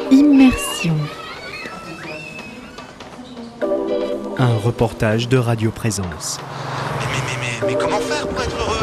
Immersion. Un reportage de Radio Présence. Mais comment faire pour être heureux ?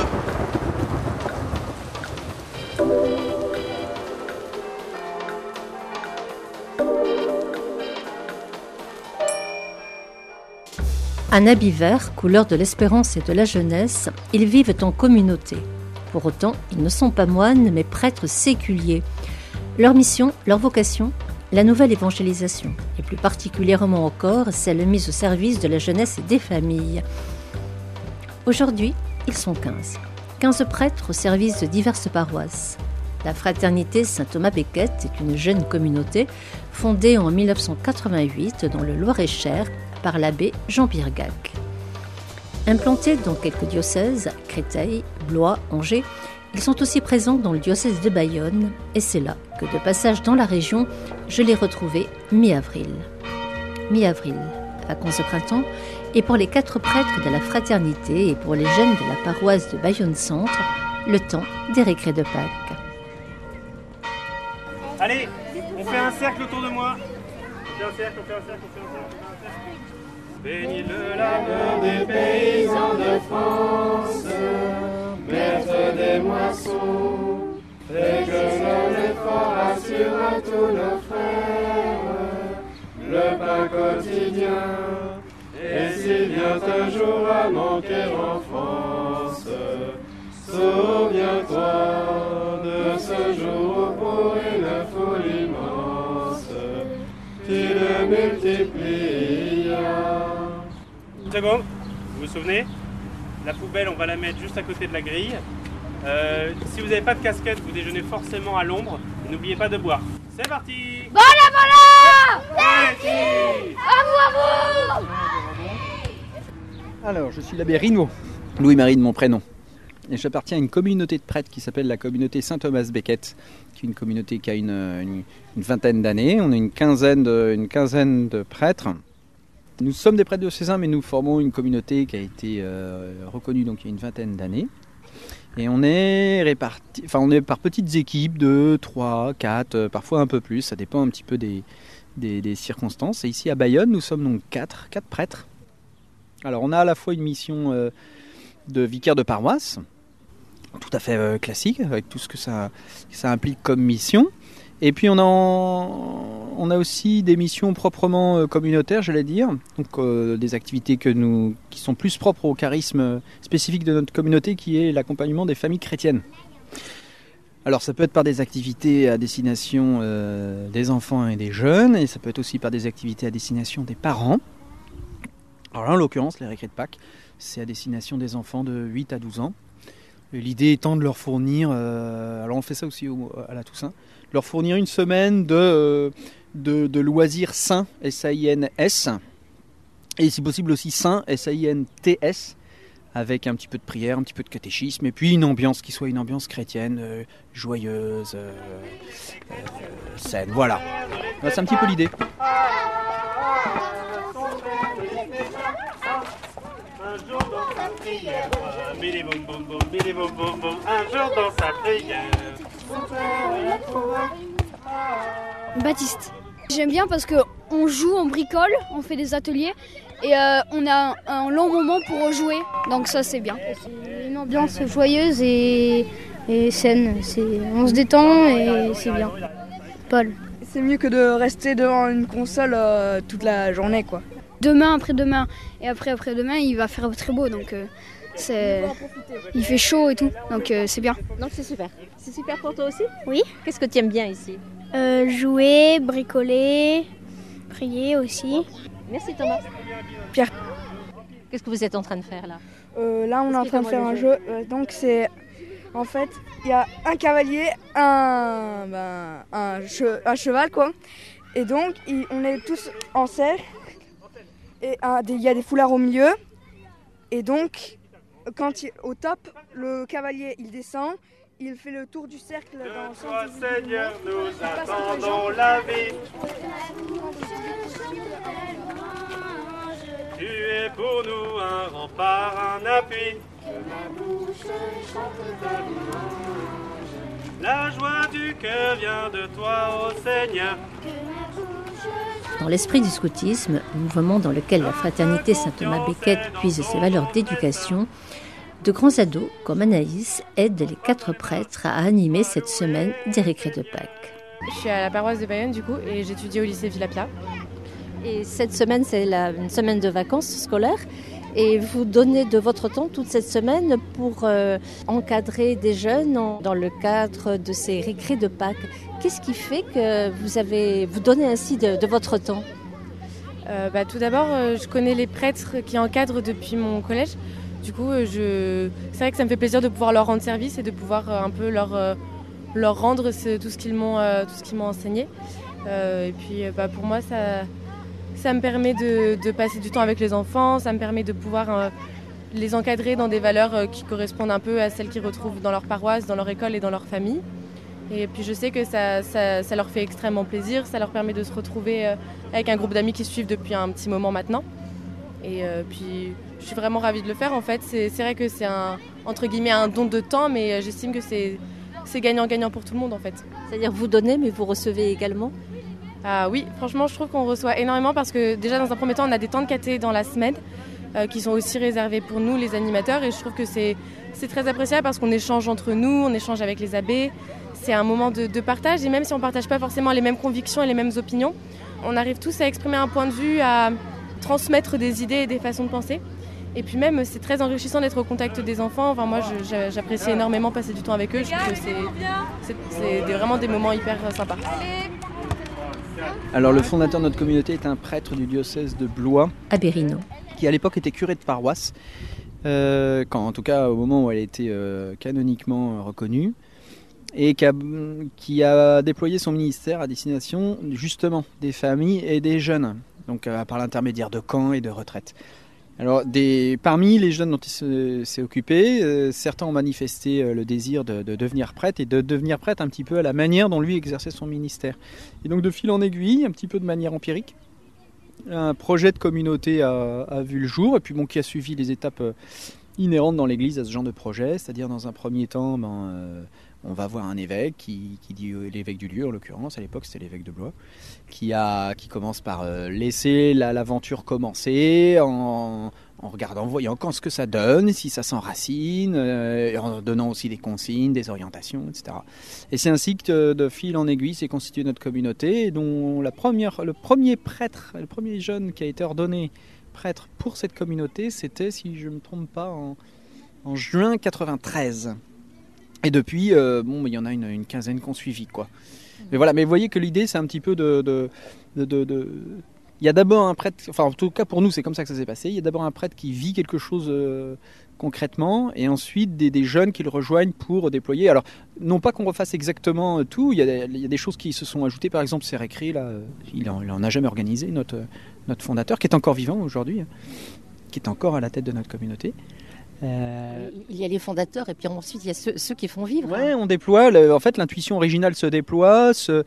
Un habit vert, couleur de l'espérance et de la jeunesse, ils vivent en communauté. Pour autant, ils ne sont pas moines, mais prêtres séculiers. Leur mission, leur vocation, la nouvelle évangélisation, et plus particulièrement encore celle mise au service de la jeunesse et des familles. Aujourd'hui, ils sont 15. 15 prêtres au service de diverses paroisses. La fraternité Saint-Thomas-Becket est une jeune communauté fondée en 1988 dans le Loir-et-Cher par l'abbé Jean-Pierre Gac. Implantés dans quelques diocèses, Créteil, Blois, Angers, ils sont aussi présents dans le diocèse de Bayonne, et c'est là que, de passage dans la région, je les retrouvais mi-avril. Mi-avril, vacances de printemps, et pour les 4 prêtres de la fraternité et pour les jeunes de la paroisse de Bayonne-Centre, le temps des récrés de Pâques. Allez, on fait un cercle autour de moi. On fait un cercle. Bénis le labeur des paysans de France, maître des moissons, et que son effort assure à tous nos frères le pain quotidien. Et s'il vient un jour à manquer en France, souviens-toi de ce jour où pour une foule immense, tu le multiplies. Une seconde, vous vous souvenez ? La poubelle, on va la mettre juste à côté de la grille. Si vous n'avez pas de casquette, vous déjeunez forcément à l'ombre. N'oubliez pas de boire. C'est parti ! Voilà Merci À vous Alors, je suis l'abbé Rinaud, Louis-Marie de mon prénom. Et j'appartiens à une communauté de prêtres qui s'appelle la communauté Saint-Thomas-Becket, qui est une communauté qui a une vingtaine d'années. On est une quinzaine de prêtres. Nous sommes des prêtres diocésains, mais nous formons une communauté qui a été reconnue donc il y a une vingtaine d'années. Et on est répartis, on est par petites équipes de 3, 4, parfois un peu plus, ça dépend un petit peu des circonstances. Et ici à Bayonne, nous sommes donc 4 prêtres. Alors on a à la fois une mission de vicaire de paroisse, tout à fait classique, avec tout ce que ça implique comme mission. Et puis on a aussi des missions proprement communautaires, j'allais dire, donc des activités qui sont plus propres au charisme spécifique de notre communauté, qui est l'accompagnement des familles chrétiennes. Alors ça peut être par des activités à destination des enfants et des jeunes, et ça peut être aussi par des activités à destination des parents. Alors là, en l'occurrence, les récrés de Pâques, c'est à destination des enfants de 8 à 12 ans. Et l'idée étant de leur fournir, alors on fait ça aussi à la Toussaint, de leur fournir une semaine de loisirs sains, S-A-I-N-S, et si possible aussi sains, S-A-I-N-T-S, avec un petit peu de prière, un petit peu de catéchisme, et puis une ambiance qui soit une ambiance chrétienne, joyeuse, saine, voilà. C'est un petit peu l'idée. Un jour dans sa prière, bili boum boum boum, bili boum boum boum, un jour dans sa prière. Baptiste. J'aime bien parce qu'on joue, on bricole, on fait des ateliers et on a un long moment pour jouer, donc ça c'est bien. C'est une ambiance joyeuse et saine, on se détend et c'est bien. Paul. C'est mieux que de rester devant une console toute la journée, quoi. Demain, après-demain et après-demain, il va faire très beau, donc il fait chaud et tout, donc c'est bien. Donc c'est super. C'est super pour toi aussi ? Oui. Qu'est-ce que tu aimes bien ici ? Jouer, bricoler, prier aussi. Merci Thomas. Pierre. Qu'est-ce que vous êtes en train de faire là ? Là, on est en train de faire un jeu. Donc c'est, en fait, il y a un cavalier, un cheval, quoi. Et donc, on est tous en cercle. Et il y a des foulards au milieu. Et donc, au top, le cavalier, il descend. Il fait le tour du cercle dans le sens du Seigneur, nous attendons la vie. Tu es pour nous un rempart, un appui. Que la bouche chante ta louange. La joie du cœur vient de toi, ô Seigneur. Dans l'esprit du scoutisme, mouvement dans lequel la fraternité Saint-Thomas-Becket puise ses valeurs d'éducation, de grands ados comme Anaïs aident les 4 prêtres à animer cette semaine des récrés de Pâques. Je suis à la paroisse de Bayonne du coup et j'étudie au lycée Villa-Pla. Et cette semaine, c'est une semaine de vacances scolaires. Et vous donnez de votre temps toute cette semaine pour encadrer des jeunes dans le cadre de ces récrés de Pâques. Qu'est-ce qui fait que vous donnez ainsi de votre temps ? Tout d'abord, je connais les prêtres qui encadrent depuis mon collège. Du coup, c'est vrai que ça me fait plaisir de pouvoir leur rendre service et de pouvoir un peu leur rendre tout ce qu'ils m'ont enseigné. Et puis pour moi, ça me permet de passer du temps avec les enfants, ça me permet de pouvoir les encadrer dans des valeurs qui correspondent un peu à celles qu'ils retrouvent dans leur paroisse, dans leur école et dans leur famille. Et puis je sais que ça leur fait extrêmement plaisir, ça leur permet de se retrouver avec un groupe d'amis qui se suivent depuis un petit moment maintenant. Et puis je suis vraiment ravie de le faire en fait. C'est vrai que c'est entre guillemets un don de temps, mais j'estime que c'est gagnant-gagnant pour tout le monde en fait. C'est-à-dire vous donnez mais vous recevez également ? Ah oui, franchement je trouve qu'on reçoit énormément parce que déjà dans un premier temps on a des temps de caté dans la semaine qui sont aussi réservés pour nous les animateurs et je trouve que c'est très appréciable parce qu'on échange entre nous, on échange avec les abbés. C'est un moment de partage et même si on ne partage pas forcément les mêmes convictions et les mêmes opinions, on arrive tous à exprimer un point de vue, à transmettre des idées et des façons de penser. Et puis même, c'est très enrichissant d'être au contact des enfants. Enfin, moi, j'apprécie énormément passer du temps avec eux. Je trouve que c'est vraiment des moments hyper sympas. Alors, le fondateur de notre communauté est un prêtre du diocèse de Blois, Abbé Rino, qui à l'époque était curé de paroisse, en tout cas au moment où elle était canoniquement reconnue, et qui a déployé son ministère à destination justement des familles et des jeunes, donc par l'intermédiaire de camps et de retraites. Alors, parmi les jeunes dont il s'est occupé, certains ont manifesté le désir de devenir prêtre et de devenir prêtre un petit peu à la manière dont lui exerçait son ministère. Et donc de fil en aiguille, un petit peu de manière empirique, un projet de communauté a vu le jour et puis qui a suivi les étapes inhérentes dans l'Église à ce genre de projet, c'est-à-dire dans un premier temps, on va voir un évêque qui dit l'évêque du lieu, en l'occurrence, à l'époque c'était l'évêque de Blois, qui commence par laisser l'aventure commencer en regardant, voyant quand ce que ça donne, si ça s'enracine, en donnant aussi des consignes, des orientations, etc. Et c'est ainsi que de fil en aiguille s'est constituée notre communauté, dont le premier jeune qui a été ordonné prêtre pour cette communauté, c'était, si je ne me trompe pas, en juin 93. Et depuis, il y en a une quinzaine qui ont suivi, quoi. Mais voilà, mais vous voyez que l'idée, c'est un petit peu il y a d'abord un prêtre, enfin en tout cas pour nous, c'est comme ça que ça s'est passé. Il y a d'abord un prêtre qui vit quelque chose concrètement, et ensuite des jeunes qui le rejoignent pour déployer. Alors, non pas qu'on refasse exactement tout, il y a des choses qui se sont ajoutées. Par exemple, ces récrés, là, il en a jamais organisé, notre fondateur, qui est encore vivant aujourd'hui, qui est encore à la tête de notre communauté. Il y a les fondateurs et puis ensuite il y a ceux qui font vivre. Ouais, on déploie. En fait, l'intuition originale se déploie,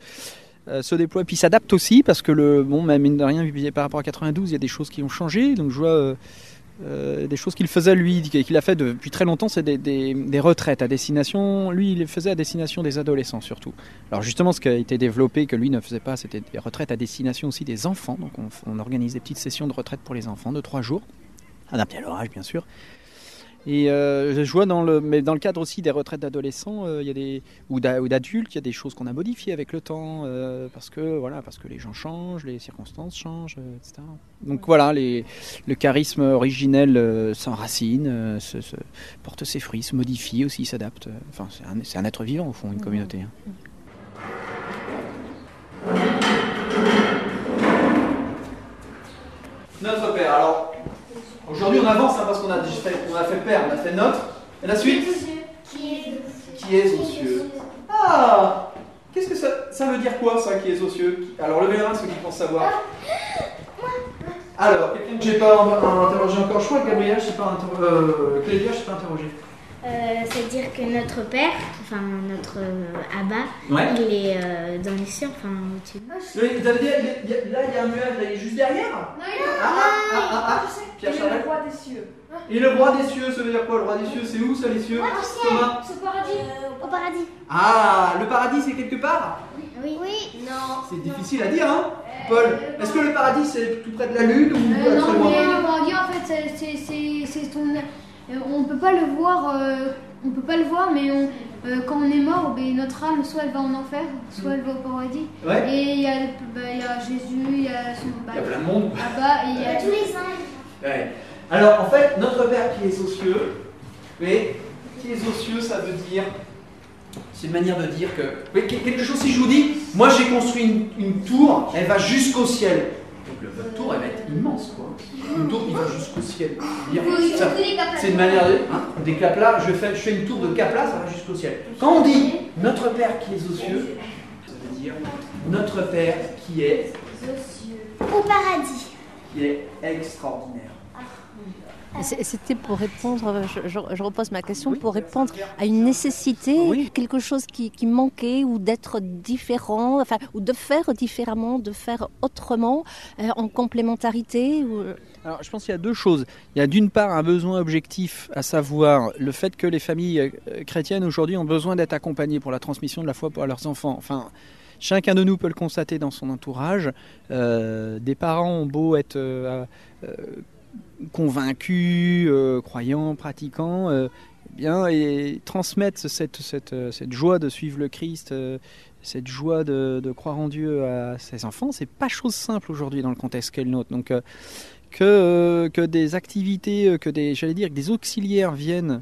et puis s'adapte aussi parce que mine de rien, par rapport à 92, il y a des choses qui ont changé. Donc je vois des choses qu'il faisait lui, qu'il a fait depuis très longtemps, c'est des retraites à destination. Lui, il les faisait à destination des adolescents surtout. Alors justement, ce qui a été développé que lui ne faisait pas, c'était des retraites à destination aussi des enfants. Donc on organise des petites sessions de retraite pour les enfants de 3 jours, adaptées à leur âge bien sûr. Et je vois mais dans le cadre aussi des retraites d'adolescents, ou d'adultes, il y a des choses qu'on a modifiées avec le temps, parce que les gens changent, les circonstances changent, etc. Donc voilà, le charisme originel s'enracine, porte ses fruits, se modifie aussi, s'adapte. Enfin, c'est un être vivant au fond, une communauté. Notre Père, alors... Aujourd'hui on avance parce qu'on a fait Père, on a fait Notre. Et la suite ? Qui est aux cieux. Ah ! Qu'est-ce que ça veut dire quoi ça, qui est aux cieux ? Alors levez la main ceux qui pensent savoir. Alors, quelqu'un que j'ai pas interrogé encore, je crois que Gabriel, je sais pas Clélia, je sais pas interrogé. C'est dire que notre père, enfin notre Abba, Ouais. il est dans les cieux, enfin au-dessus. Vous avez dit, là, il y a un nuage, là, il est juste derrière. Non, Pierre Et Charette. le roi des cieux. Et le roi des cieux, ça veut dire quoi? Le roi des cieux, c'est où ça, les cieux? Thomas? Au paradis. Au paradis. Ah, le paradis, c'est quelque part? Oui. Non. C'est difficile à dire, hein, Paul? Est-ce que le paradis, c'est tout près de la lune ou très Non, loin? mais le paradis, en fait, c'est ton. On peut pas le voir. On peut pas le voir, mais quand on est mort, notre âme, soit elle va en enfer, soit elle va au paradis. Ouais. Et il y a Jésus, il y a son. Il y a plein de monde. Abba, et il y a tous les saints. Ouais. Alors, en fait, notre Père qui est aux cieux, mais qui est aux cieux, ça veut dire. C'est une manière de dire que. Oui, quelque chose, si je vous dis, moi j'ai construit une tour, elle va jusqu'au ciel. Donc, votre tour, elle va être immense, quoi. Une tour qui va jusqu'au ciel. C'est une manière de. Hein, des caplas, je fais une tour de caplas, ça va jusqu'au ciel. Quand on dit notre Père qui est aux cieux, ça veut dire notre Père qui est. Au paradis. Qui est extraordinaire. C'était pour répondre, je repose ma question, pour répondre à une nécessité, quelque chose qui manquait, ou d'être différent, enfin, ou de faire différemment, de faire autrement, en complémentarité Alors, je pense qu'il y a deux choses. Il y a d'une part un besoin objectif, à savoir le fait que les familles chrétiennes aujourd'hui ont besoin d'être accompagnées pour la transmission de la foi à leurs enfants. Enfin, chacun de nous peut le constater dans son entourage. Des parents ont beau être convaincus, croyants, pratiquants, et transmettre cette joie de suivre le Christ, cette joie de croire en Dieu à ses enfants, c'est pas chose simple aujourd'hui dans le contexte qu'est le nôtre. Donc que des activités, que des auxiliaires viennent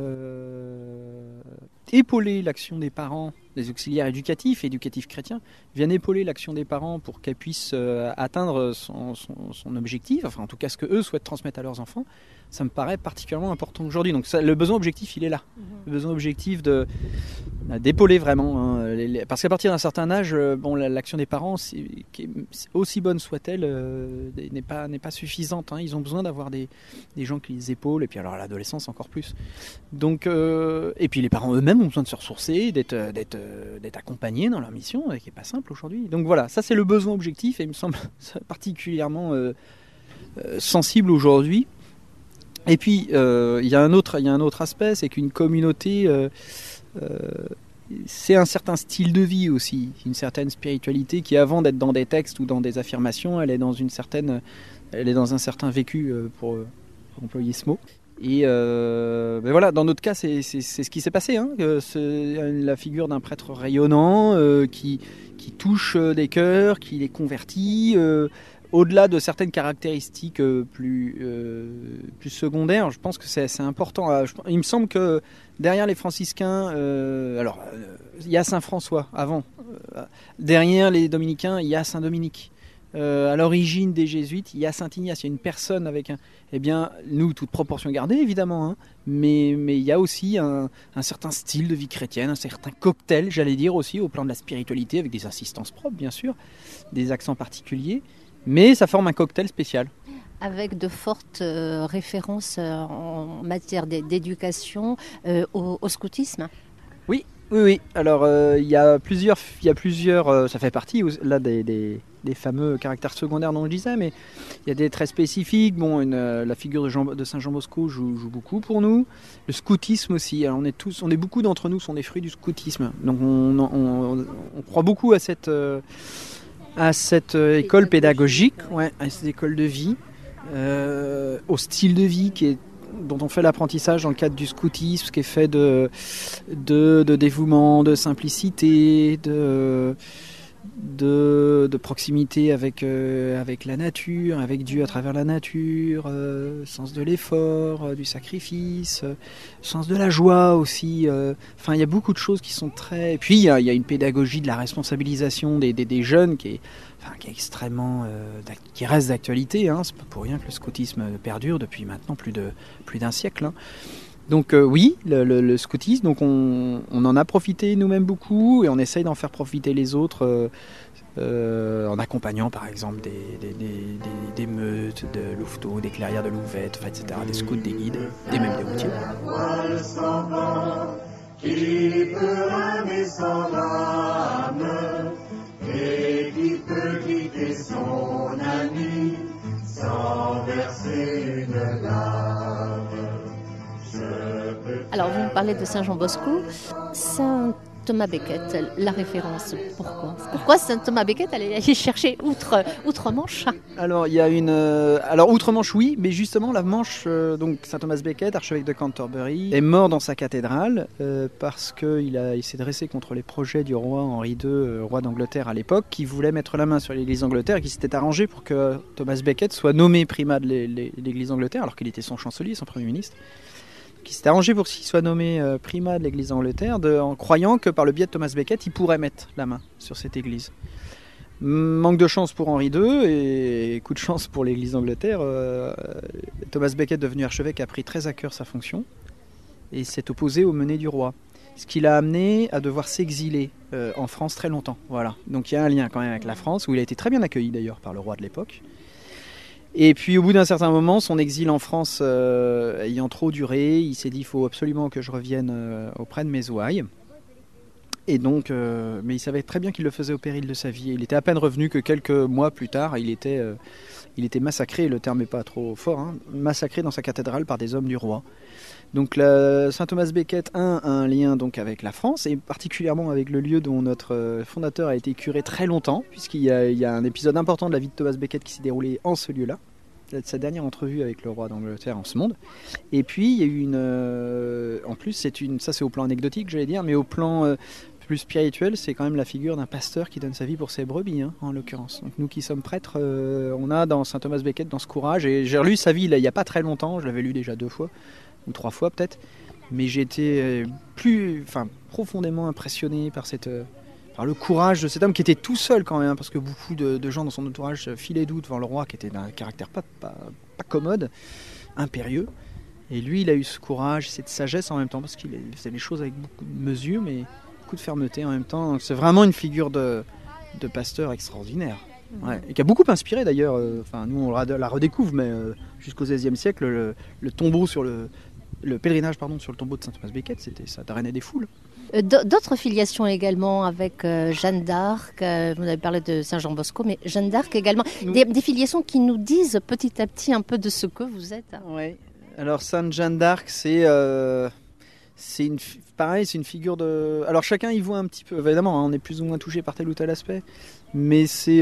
épauler l'action des parents, des auxiliaires éducatifs chrétiens, viennent épauler l'action des parents pour qu'elles puissent atteindre son objectif, enfin en tout cas ce que eux souhaitent transmettre à leurs enfants, ça me paraît particulièrement important aujourd'hui. Donc le besoin objectif, il est là. Le besoin objectif d'épauler vraiment. Parce qu'à partir d'un certain âge, l'action des parents, aussi bonne soit-elle, n'est pas suffisante. Ils ont besoin d'avoir des gens qui les épaulent, et puis alors à l'adolescence encore plus. Donc, et puis les parents eux-mêmes ont besoin de se ressourcer, d'être accompagnés dans leur mission, qui n'est pas simple aujourd'hui. Donc voilà, ça c'est le besoin objectif, et il me semble particulièrement sensible aujourd'hui. Et puis, il y a un autre aspect, c'est qu'une communauté, c'est un certain style de vie aussi, une certaine spiritualité qui, avant d'être dans des textes ou dans des affirmations, elle est dans un certain vécu, pour employer ce mot. Et voilà, dans notre cas, c'est ce qui s'est passé. La figure d'un prêtre rayonnant qui touche des cœurs, qui les convertit. Au-delà de certaines caractéristiques plus secondaires, je pense que c'est important. Il me semble que derrière les franciscains, il y a Saint François avant. Derrière les dominicains, il y a Saint Dominique. À l'origine des jésuites, il y a Saint Ignace. Il y a une personne avec nous, toute proportion gardée évidemment, mais il y a aussi un certain style de vie chrétienne, un certain cocktail, j'allais dire aussi, au plan de la spiritualité, avec des insistances propres bien sûr, des accents particuliers. Mais ça forme un cocktail spécial. Avec de fortes références en matière d'éducation au scoutisme. Oui. Alors il y a plusieurs. Ça fait partie là des fameux caractères secondaires dont je disais, mais il y a des traits spécifiques. La figure de Saint Jean Bosco joue beaucoup pour nous. Le scoutisme aussi. Alors beaucoup d'entre nous sont des fruits du scoutisme. Donc on croit beaucoup à cette école pédagogique, à cette école de vie, au style de vie dont on fait l'apprentissage dans le cadre du scoutisme, qui est fait de dévouement, de simplicité, de proximité avec la nature, avec Dieu à travers la nature, sens de l'effort, du sacrifice, sens de la joie aussi. Il y a beaucoup de choses qui sont très... Et puis il y a une pédagogie de la responsabilisation des jeunes qui est extrêmement... qui reste d'actualité. C'est pas pour rien que le scoutisme perdure depuis maintenant plus d'un siècle. Donc oui, le scoutisme, donc on en a profité nous-mêmes beaucoup et on essaye d'en faire profiter les autres en accompagnant par exemple des meutes de louveteaux, des clairières de louvettes, etc., des scouts, des guides, et même des routiers. Qui peut aimer son âme et qui peut quitter son ami sans verser une larme. Alors, vous me parlez de Saint Jean Bosco. Saint Thomas Becket, la référence, pourquoi Saint Thomas Becket allait chercher outre-Manche? Alors, il y a alors, outre-Manche, oui, mais justement, la Manche, donc Saint Thomas Becket, archevêque de Canterbury, est mort dans sa cathédrale parce qu'il s'est dressé contre les projets du roi Henri II, roi d'Angleterre à l'époque, qui voulait mettre la main sur l'église d'Angleterre et qui s'était arrangé pour que Thomas Becket soit nommé primat de l'église d'Angleterre, alors qu'il était son chancelier, son premier ministre. Qui s'était arrangé pour qu'il soit nommé primat de l'église d'Angleterre en croyant que par le biais de Thomas Becket, il pourrait mettre la main sur cette église. Manque de chance pour Henri II et coup de chance pour l'église d'Angleterre. Thomas Becket, devenu archevêque, a pris très à cœur sa fonction et s'est opposé aux menées du roi. Ce qui l'a amené à devoir s'exiler en France très longtemps. Voilà. Donc il y a un lien quand même avec la France, où il a été très bien accueilli d'ailleurs par le roi de l'époque. Et puis au bout d'un certain moment, son exil en France ayant trop duré, il s'est dit il faut absolument que je revienne auprès de mes ouailles. Et donc, mais il savait très bien qu'il le faisait au péril de sa vie. Il était à peine revenu que quelques mois plus tard, il était massacré, le terme n'est pas trop fort, hein, massacré dans sa cathédrale par des hommes du roi. Donc Saint Thomas Becket a un lien donc avec la France et particulièrement avec le lieu dont notre fondateur a été curé très longtemps, puisqu'il y a un épisode important de la vie de Thomas Becket qui s'est déroulé en ce lieu-là, sa dernière entrevue avec le roi d'Angleterre en ce monde. Et puis il y a eu en plus ça c'est au plan anecdotique j'allais dire, mais au plan plus spirituel, c'est quand même la figure d'un pasteur qui donne sa vie pour ses brebis, hein, en l'occurrence. Donc nous qui sommes prêtres, on a dans Saint Thomas Becket dans ce courage, et j'ai relu sa vie là, il n'y a pas très longtemps, je l'avais lu déjà 2 fois, ou 3 fois peut-être, mais j'ai été profondément impressionné par le courage de cet homme qui était tout seul quand même, parce que beaucoup de gens dans son entourage filaient doux devant le roi qui était d'un caractère pas commode, impérieux, et lui il a eu ce courage, cette sagesse en même temps, parce qu'il faisait les choses avec beaucoup de mesure, mais beaucoup de fermeté en même temps. Donc, c'est vraiment une figure de pasteur extraordinaire. Ouais. Et qui a beaucoup inspiré d'ailleurs, nous on la redécouvre, mais jusqu'au XVIe siècle, le tombeau sur le pèlerinage sur le tombeau de Saint Thomas Becket, ça drainait des foules. D'autres filiations également avec Jeanne d'Arc, vous avez parlé de Saint Jean Bosco, mais Jeanne d'Arc également, des filiations qui nous disent petit à petit un peu de ce que vous êtes. Oui, alors Sainte Jeanne d'Arc, c'est une figure de... Alors chacun y voit un petit peu, évidemment, hein, on est plus ou moins touché par tel ou tel aspect, mais c'est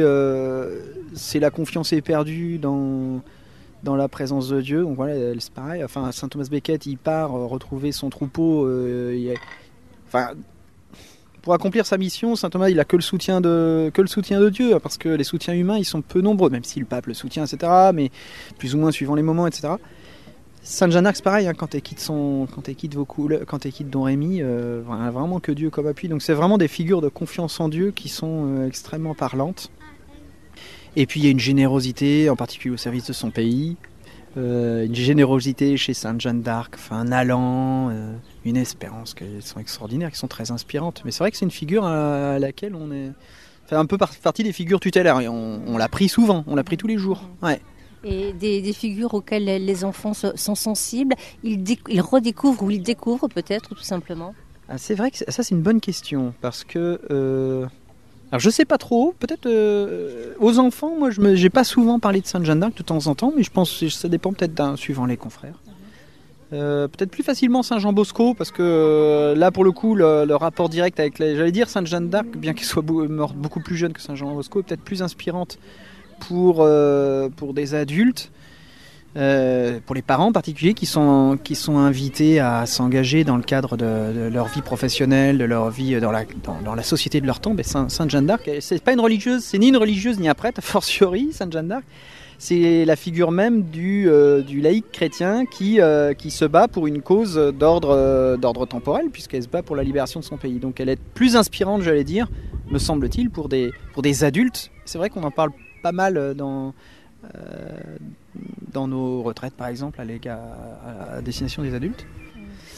la confiance éperdue dans la présence de Dieu. Donc voilà, c'est pareil, Saint Thomas Becket, il part retrouver son troupeau, pour accomplir sa mission, Saint Thomas, il a que le soutien de Dieu, parce que les soutiens humains, ils sont peu nombreux, même si le pape le soutient, etc., mais plus ou moins suivant les moments, etc. Sainte Jeanne d'Arc, c'est pareil, hein, quand elle quitte Don Rémy, vraiment que Dieu comme appui. Donc c'est vraiment des figures de confiance en Dieu qui sont extrêmement parlantes. Et puis il y a une générosité, en particulier au service de son pays, une générosité chez Sainte Jeanne d'Arc, un allant, une espérance qui sont extraordinaires, qui sont très inspirantes. Mais c'est vrai que c'est une figure à laquelle on est un peu partie des figures tutélaires. Et on l'a pris souvent, on l'a pris tous les jours. Ouais. Et des figures auxquelles les enfants sont sensibles, ils redécouvrent ou ils découvrent peut-être tout simplement. Ah, c'est vrai que ça c'est une bonne question, parce que alors je sais pas trop, peut-être aux enfants, moi j'ai pas souvent parlé de Sainte Jeanne d'Arc de temps en temps, mais je pense que ça dépend peut-être suivant les confrères. Peut-être plus facilement Saint Jean Bosco, parce que là pour le coup le rapport direct avec j'allais dire Sainte Jeanne d'Arc, bien qu'elle soit morte beaucoup plus jeune que Saint Jean Bosco, est peut-être plus inspirante pour des adultes, pour les parents en particulier, qui sont invités à s'engager dans le cadre de leur vie professionnelle, de leur vie dans la société de leur temps. Sainte Jeanne d'Arc, c'est pas une religieuse, c'est ni une religieuse ni un prêtre, a fortiori Sainte Jeanne d'Arc. C'est la figure même du laïc chrétien qui se bat pour une cause d'ordre temporel, puisqu'elle se bat pour la libération de son pays. Donc elle est plus inspirante, j'allais dire, me semble-t-il, pour des adultes. C'est vrai qu'on en parle pas mal dans nos retraites, par exemple, à destination des adultes.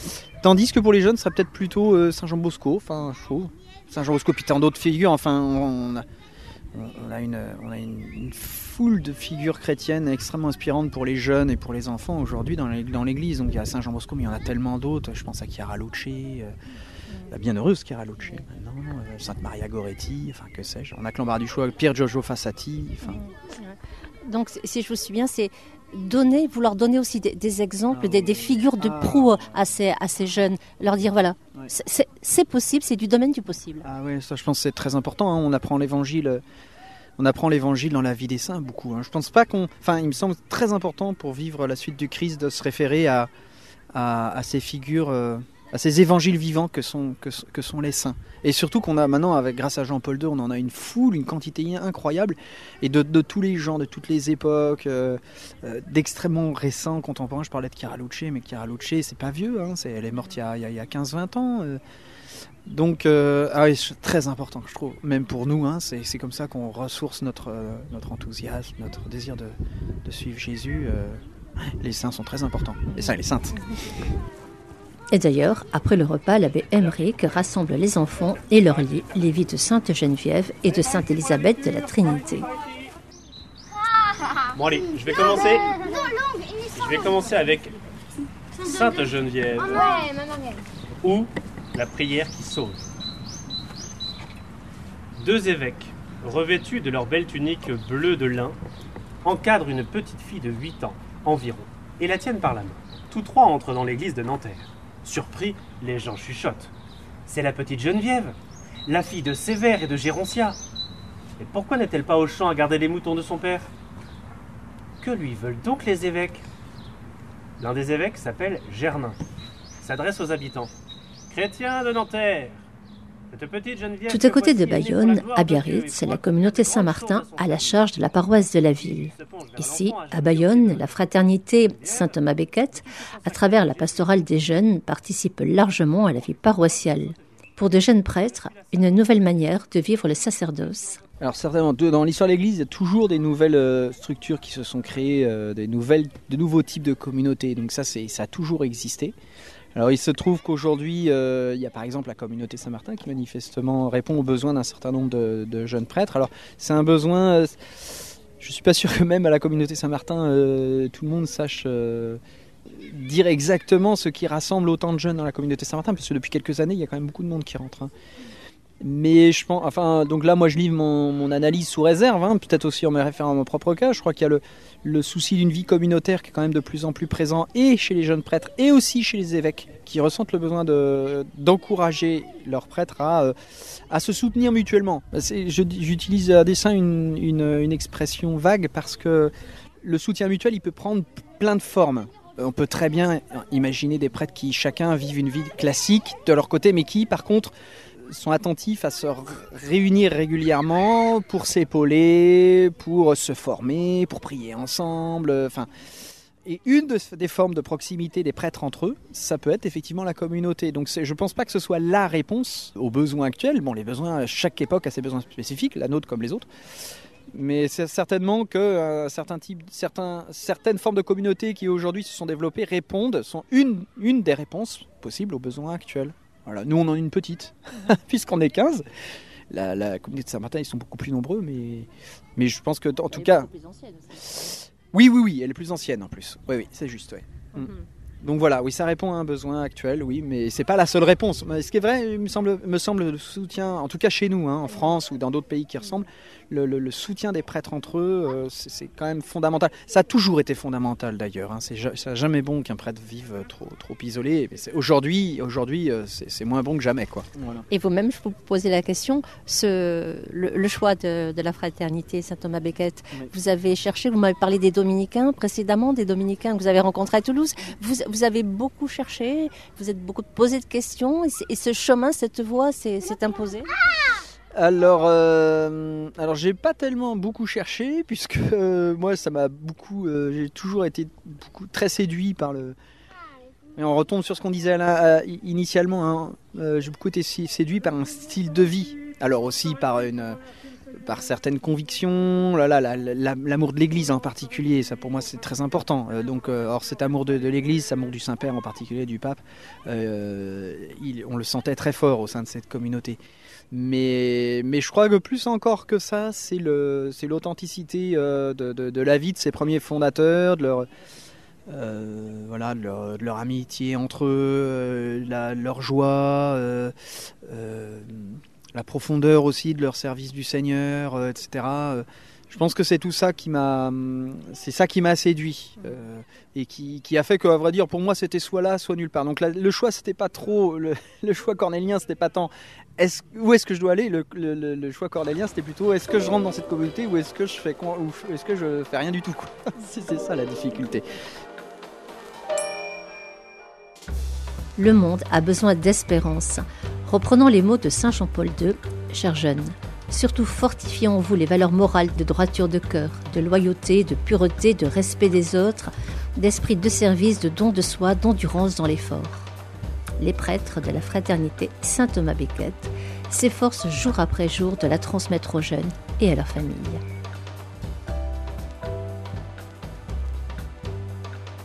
Tandis que pour les jeunes, ce serait peut-être plutôt Saint Jean Bosco, enfin, je trouve. Saint Jean Bosco, puis tant d'autres figures, enfin, on a une foule de figures chrétiennes extrêmement inspirantes pour les jeunes et pour les enfants aujourd'hui dans l'église. Donc il y a Saint Jean Bosco, mais il y en a tellement d'autres. Je pense à Chiara Luce, la bienheureuse Chiara Luce maintenant, Sainte Maria Goretti, enfin que sais-je. On a que l'embarras du choix, Pier Giorgio Fassati. Enfin. Donc si je vous souviens, c'est vous leur donnez aussi des exemples, des figures de proue à ces jeunes. Leur dire voilà, c'est possible, c'est du domaine du possible. Ah oui, ça je pense que c'est très important. Hein. On apprend l'évangile dans la vie des saints beaucoup. Hein. Je pense pas il me semble très important pour vivre la suite du Christ de se référer à ces figures, à ces évangiles vivants que sont les saints. Et surtout qu'on a maintenant, grâce à Jean-Paul II, on en a une foule, une quantité incroyable, et de tous les gens, de toutes les époques, d'extrêmement récents, contemporains. Je parlais de Chiara Luce, mais Chiara Luce, c'est pas vieux, hein, elle est morte il y a 15-20 ans. Donc, c'est très important, je trouve, même pour nous, hein, c'est comme ça qu'on ressource notre enthousiasme, notre désir de suivre Jésus. Les saints sont très importants, les saints et les saintes. Et d'ailleurs, après le repas, l'abbé Emmerich rassemble les enfants et leur lit les vies de Sainte Geneviève et de Sainte Élisabeth de la Trinité. Bon allez, je vais commencer avec Sainte Geneviève, ou la prière qui sauve. 2 évêques, revêtus de leur belle tunique bleue de lin, encadrent une petite fille de 8 ans environ et la tiennent par la main. Tous 3 entrent dans l'église de Nanterre. Surpris, les gens chuchotent. C'est la petite Geneviève, la fille de Sévère et de Géroncia. Et pourquoi n'est-elle pas au champ à garder les moutons de son père? Que lui veulent donc les évêques? L'un des évêques s'appelle Germain. S'adresse aux habitants. Chrétiens de Nanterre, cette petite Geneviève... Tout à côté de Bayonne, à Biarritz, la communauté Saint-Martin a la charge de la paroisse de la ville. Ici, à Bayonne, la fraternité Saint-Thomas-Becket, à travers la pastorale des jeunes, participe largement à la vie paroissiale. Pour de jeunes prêtres, une nouvelle manière de vivre le sacerdoce. Alors certainement, dans l'histoire de l'Église, il y a toujours des nouvelles structures qui se sont créées, de nouveaux types de communautés. Donc ça a toujours existé. Alors il se trouve qu'aujourd'hui, il y a par exemple la communauté Saint-Martin qui manifestement répond aux besoins d'un certain nombre de jeunes prêtres. Alors c'est un besoin, je ne suis pas sûr que même à la communauté Saint-Martin, tout le monde sache dire exactement ce qui rassemble autant de jeunes dans la communauté Saint-Martin, parce que depuis quelques années, il y a quand même beaucoup de monde qui rentre. Hein. Mais je pense, donc là, moi je livre mon analyse sous réserve, hein, peut-être aussi en me référant à mon propre cas. Je crois qu'il y a le souci d'une vie communautaire qui est quand même de plus en plus présent, et chez les jeunes prêtres, et aussi chez les évêques, qui ressentent le besoin d'encourager leurs prêtres à se soutenir mutuellement. J'utilise à dessein une expression vague, parce que le soutien mutuel, il peut prendre plein de formes. On peut très bien imaginer des prêtres qui chacun vivent une vie classique de leur côté, mais qui par contre sont attentifs à se réunir régulièrement pour s'épauler, pour se former, pour prier ensemble. Et une des formes de proximité des prêtres entre eux, ça peut être effectivement la communauté. Donc je ne pense pas que ce soit la réponse aux besoins actuels. Bon, les besoins, chaque époque a ses besoins spécifiques, la nôtre comme les autres. Mais c'est certainement que certaines formes de communautés qui aujourd'hui se sont développées sont une des réponses possibles aux besoins actuels. Voilà. Nous, on en a une petite, puisqu'on est 15. La communauté de Saint-Martin, ils sont beaucoup plus nombreux, mais je pense que, en tout cas... Elle est plus ancienne aussi. Oui, elle est plus ancienne en plus. Oui, c'est juste, ouais. Mm-hmm. Donc voilà, oui, ça répond à un besoin actuel, oui, mais c'est pas la seule réponse. Ce qui est vrai, il me semble le soutien, en tout cas chez nous, hein, en France ou dans d'autres pays qui ressemblent, le soutien des prêtres entre eux, c'est quand même fondamental. Ça a toujours été fondamental d'ailleurs. Hein. C'est jamais bon qu'un prêtre vive trop isolé. Aujourd'hui, c'est moins bon que jamais, quoi. Voilà. Et vous-même, je vous posais la question, le choix de la fraternité Saint-Thomas-Becket, oui. Vous avez cherché, vous m'avez parlé des Dominicains précédemment, des Dominicains que vous avez rencontrés à Toulouse. Vous avez beaucoup cherché, vous êtes beaucoup posé de questions, et ce chemin, cette voie s'est imposée. Alors, j'ai pas tellement beaucoup cherché, puisque moi, ça m'a beaucoup, j'ai toujours été très séduit par le. Et on retombe sur ce qu'on disait initialement. Hein, j'ai beaucoup été séduit par un style de vie. Alors aussi par une par certaines convictions, l'amour de l'Église en particulier, ça pour moi c'est très important. Or cet amour de l'Église, cet amour du Saint-Père en particulier, du pape, on le sentait très fort au sein de cette communauté. Mais je crois que plus encore que ça, c'est l'authenticité de la vie de ces premiers fondateurs, de leur amitié entre eux, leur joie, la profondeur aussi de leur service du Seigneur, etc. Je pense que c'est tout ça qui m'a séduit et qui a fait que, à vrai dire, pour moi, c'était soit là, soit nulle part. Donc le choix, c'était pas trop le choix cornélien, c'était pas tant où est-ce que je dois aller. Le choix cornélien, c'était plutôt est-ce que je rentre dans cette communauté ou est-ce que je fais rien du tout, quoi. C'est ça la difficulté. Le monde a besoin d'espérance. Reprenons les mots de Saint Jean-Paul II, chers jeunes. Surtout fortifiez en vous les valeurs morales de droiture de cœur, de loyauté, de pureté, de respect des autres, d'esprit de service, de don de soi, d'endurance dans l'effort. Les prêtres de la fraternité Saint Thomas Becket s'efforcent jour après jour de la transmettre aux jeunes et à leurs familles.